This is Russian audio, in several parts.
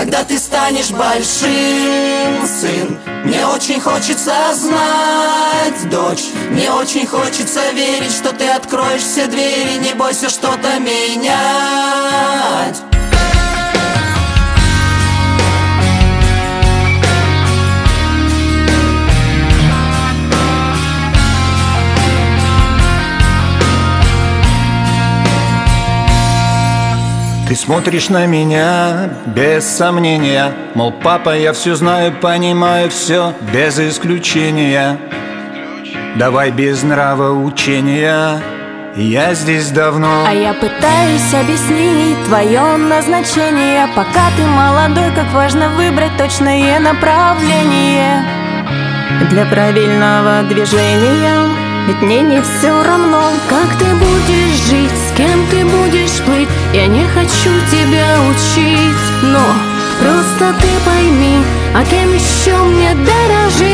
Когда ты станешь большим, сын, мне очень хочется знать, дочь, мне очень хочется верить, что ты откроешь все двери, не бойся что-то менять. Ты смотришь на меня без сомнения, мол, папа, я все знаю, понимаю все без исключения. Давай без нравоучения, я здесь давно. А я пытаюсь объяснить твое назначение. Пока ты молодой, как важно выбрать точное направление для правильного движения. Ведь мне не все равно, как ты будешь жить, с кем ты будешь плыть. Я не хочу тебя учить, но просто ты пойми, а кем еще мне дорожить.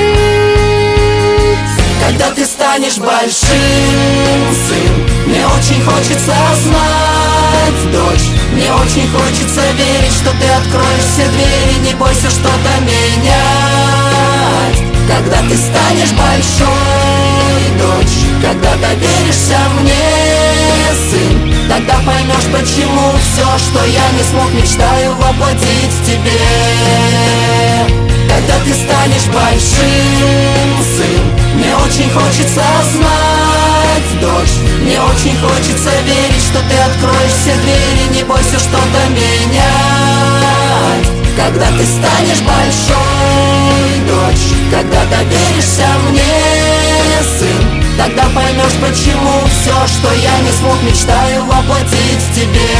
Когда ты станешь большим, сын, мне очень хочется знать, дочь, мне очень хочется верить, что ты откроешь все двери, не бойся что-то менять. Когда ты станешь большой, дочь, когда доверишься мне, сын, тогда поймешь, почему все, что я не смог, мечтаю воплотить в тебе. Когда ты станешь большим, сын, мне очень хочется знать, дочь, мне очень хочется верить, что ты откроешь все двери, не бойся что-то менять. Когда ты станешь большой, дочь, когда доверишься мне, сын, тогда поймешь, почему все, что я не смог, мечтаю воплотить в тебе.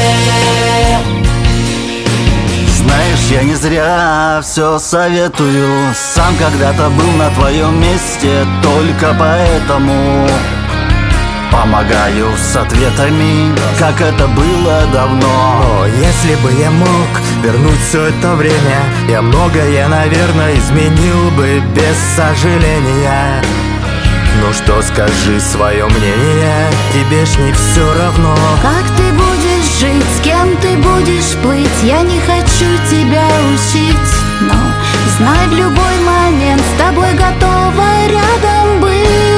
Знаешь, я не зря все советую. Сам когда-то был на твоем месте, только поэтому помогаю с ответами, как это было давно. Но если бы я мог вернуть все это время, я многое, наверное, изменил бы без сожаления. Ну что, скажи свое мнение, тебе ж не все равно. Как ты будешь жить, с кем ты будешь плыть, я не хочу тебя учить, но знай, в любой момент с тобой готова рядом быть.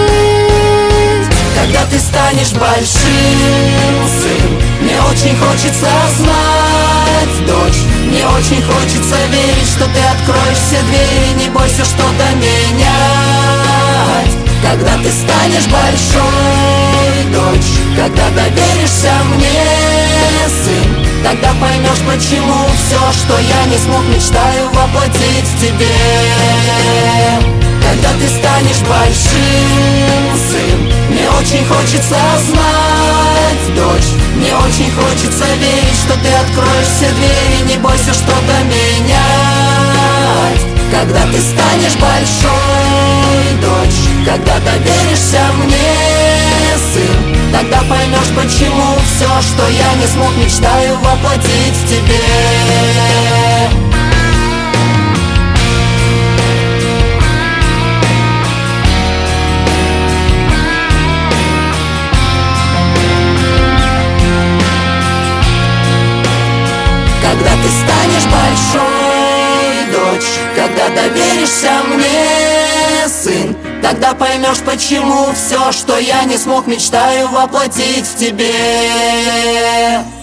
Когда ты станешь большим, сын, мне очень хочется знать, дочь, мне очень хочется верить, что ты откроешь все двери, не бойся что-то менять. Когда ты станешь большой, дочь, когда доверишься мне, сын, тогда поймешь, почему все, что я не смог, мечтаю воплотить в тебе. Когда ты станешь большим, сын, мне очень хочется знать, дочь, мне очень хочется верить, что ты откроешь все двери, не бойся что-то менять. Когда ты станешь большой, дочь, когда доверишься мне, сын, тогда поймешь, почему все, что я не смог, мечтаю воплотить в тебе. Когда ты станешь большой, дочь, когда доверишься мне, сын, тогда поймешь, почему все, что я не смог, мечтаю воплотить в тебе.